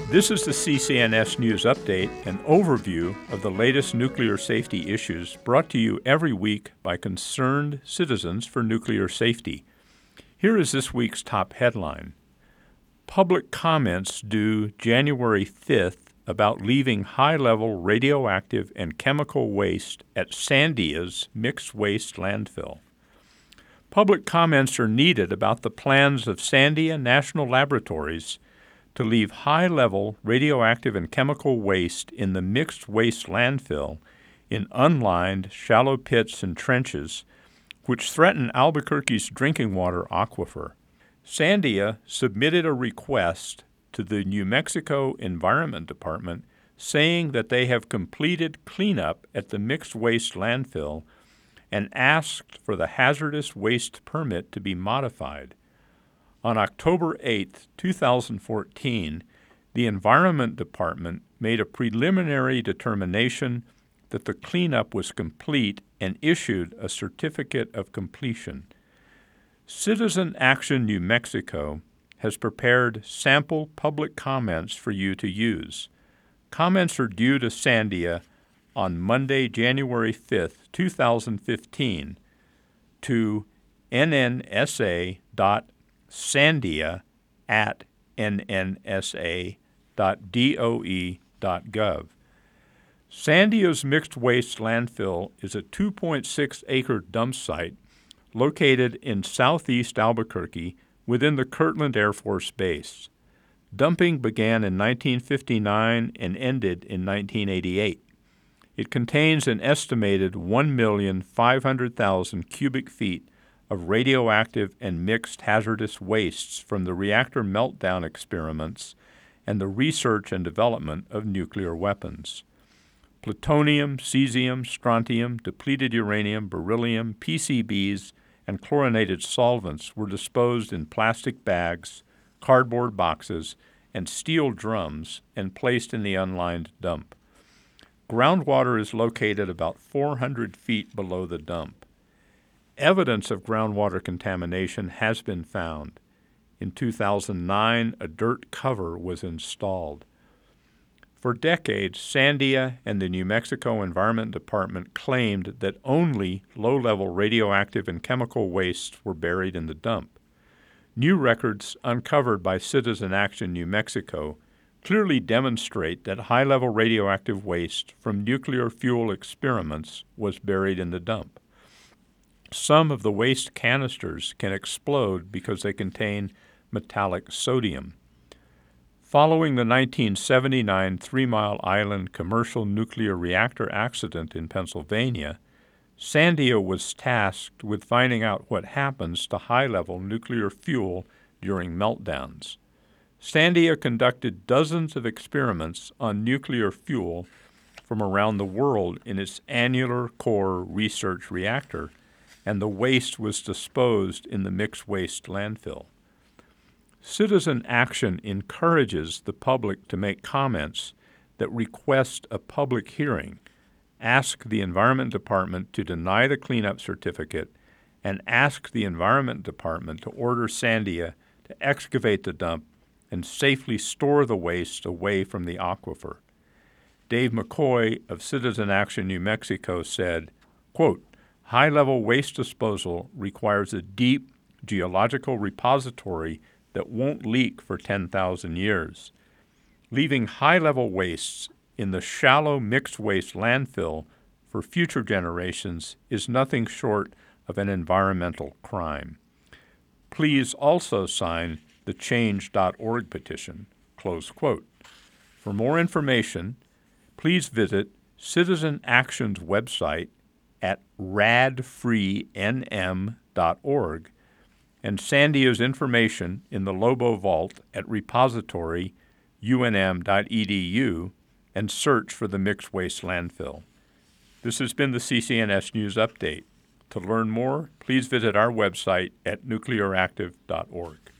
This is the CCNS News Update, an overview of the latest nuclear safety issues brought to you every week by concerned citizens for nuclear safety. Here is this week's top headline. Public comments due January 5th about leaving high-level radioactive and chemical waste at Sandia's mixed waste landfill. Public comments are needed about the plans of Sandia National Laboratories to leave high-level radioactive and chemical waste in the mixed waste landfill in unlined, shallow pits and trenches, which threaten Albuquerque's drinking water aquifer. Sandia submitted a request to the New Mexico Environment Department saying that they have completed cleanup at the mixed waste landfill and asked for the hazardous waste permit to be modified. On October 8, 2014, the Environment Department made a preliminary determination that the cleanup was complete and issued a certificate of completion. Citizen Action New Mexico has prepared sample public comments for you to use. Comments are due to Sandia on Monday, January 5, 2015, to nnsa.sandia@nnsa.doe.gov. Sandia's mixed waste landfill is a 2.6-acre dump site located in southeast Albuquerque within the Kirtland Air Force Base. Dumping began in 1959 and ended in 1988. It contains an estimated 1,500,000 cubic feet of radioactive and mixed hazardous wastes from the reactor meltdown experiments and the research and development of nuclear weapons. Plutonium, cesium, strontium, depleted uranium, beryllium, PCBs, and chlorinated solvents were disposed in plastic bags, cardboard boxes, and steel drums and placed in the unlined dump. Groundwater is located about 400 feet below the dump. Evidence of groundwater contamination has been found. In 2009, a dirt cover was installed. For decades, Sandia and the New Mexico Environment Department claimed that only low-level radioactive and chemical wastes were buried in the dump. New records uncovered by Citizen Action New Mexico clearly demonstrate that high-level radioactive waste from nuclear fuel experiments was buried in the dump. Some of the waste canisters can explode because they contain metallic sodium. Following the 1979 Three Mile Island commercial nuclear reactor accident in Pennsylvania, Sandia was tasked with finding out what happens to high-level nuclear fuel during meltdowns. Sandia conducted dozens of experiments on nuclear fuel from around the world in its annular core research reactor, and the waste was disposed in the mixed waste landfill. Citizen Action encourages the public to make comments that request a public hearing, ask the Environment Department to deny the cleanup certificate, and ask the Environment Department to order Sandia to excavate the dump and safely store the waste away from the aquifer. Dave McCoy of Citizen Action New Mexico said, quote, "High-level waste disposal requires a deep geological repository that won't leak for 10,000 years. Leaving high-level wastes in the shallow mixed waste landfill for future generations is nothing short of an environmental crime. Please also sign the change.org petition." Close quote. For more information, please visit Citizen Action's website at radfreenm.org and Sandia's information in the Lobo Vault at repository unm.edu and search for the mixed waste landfill. This has been the CCNS News Update. To learn more, please visit our website at nuclearactive.org.